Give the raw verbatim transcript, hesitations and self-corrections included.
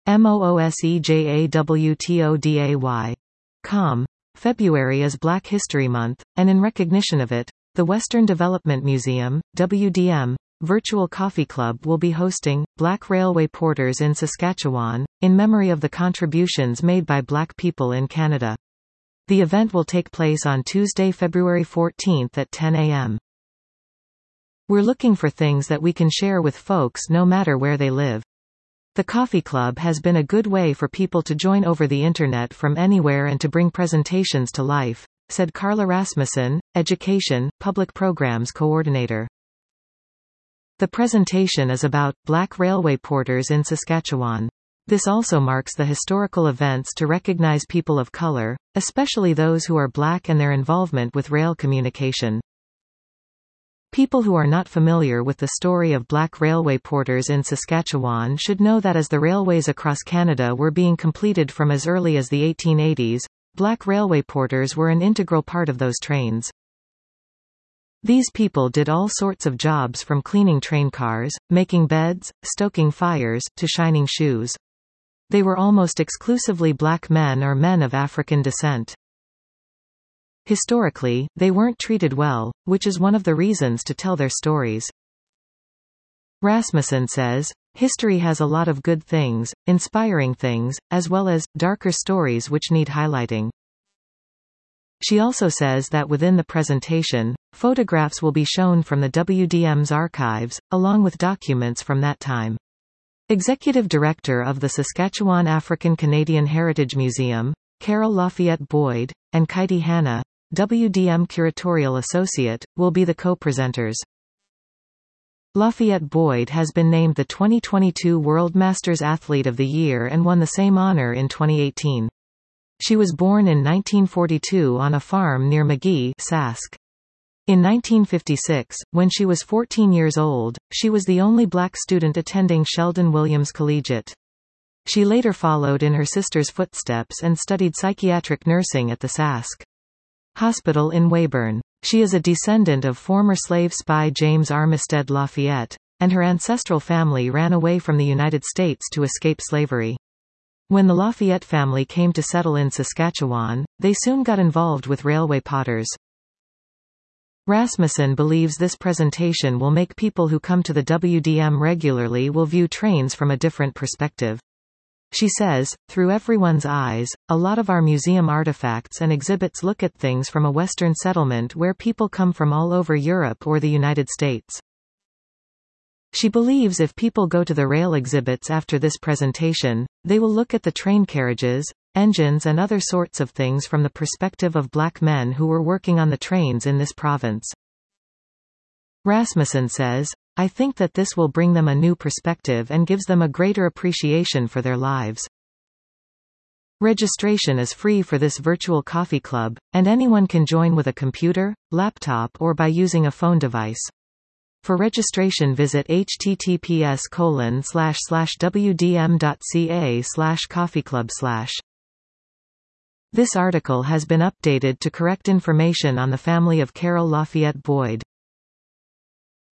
MOOSEJAWTODAY. Com. February is Black History Month, and in recognition of it, the Western Development Museum, W D M, Virtual Coffee Club will be hosting Black Railway Porters in Saskatchewan, in memory of the contributions made by Black people in Canada. The event will take place on Tuesday, February fourteenth at ten a m We're looking for things that we can share with folks no matter where they live. The Coffee Club has been a good way for people to join over the internet from anywhere and to bring presentations to life, said Carla Rasmussen, Education, Public Programs Coordinator. The presentation is about Black Railway Porters in Saskatchewan. This also marks the historical events to recognize people of color, especially those who are Black, and their involvement with rail communication. People who are not familiar with the story of Black railway porters in Saskatchewan should know that as the railways across Canada were being completed from as early as the eighteen eighties, Black railway porters were an integral part of those trains. These people did all sorts of jobs, from cleaning train cars, making beds, stoking fires, to shining shoes. They were almost exclusively Black men or men of African descent. Historically, they weren't treated well, which is one of the reasons to tell their stories. Rasmussen says, history has a lot of good things, inspiring things, as well as darker stories which need highlighting. She also says that within the presentation, photographs will be shown from the W D M's archives, along with documents from that time. Executive Director of the Saskatchewan African Canadian Heritage Museum, Carol Lafayette Boyd, and Katie Hanna, W D M Curatorial Associate, will be the co-presenters. Lafayette Boyd has been named the twenty twenty-two World Masters Athlete of the Year and won the same honor in twenty eighteen. She was born in nineteen forty-two on a farm near Magee, Sask. In nineteen fifty-six, when she was fourteen years old, she was the only Black student attending Sheldon Williams Collegiate. She later followed in her sister's footsteps and studied psychiatric nursing at the Sask Hospital in Weyburn. She is a descendant of former slave spy James Armistead Lafayette, and her ancestral family ran away from the United States to escape slavery. When the Lafayette family came to settle in Saskatchewan, they soon got involved with railway potters. Rasmussen believes this presentation will make people who come to the W D M regularly will view trains from a different perspective. She says, through everyone's eyes, a lot of our museum artifacts and exhibits look at things from a Western settlement where people come from all over Europe or the United States. She believes if people go to the rail exhibits after this presentation, they will look at the train carriages, engines and other sorts of things from the perspective of Black men who were working on the trains in this province. Rasmussen says, I think that this will bring them a new perspective and gives them a greater appreciation for their lives. Registration is free for this virtual coffee club, and anyone can join with a computer, laptop or by using a phone device. For registration visit https colon slash slash wdm.ca slash coffeeclub slash. This article has been updated to correct information on the family of Carol Lafayette Boyd.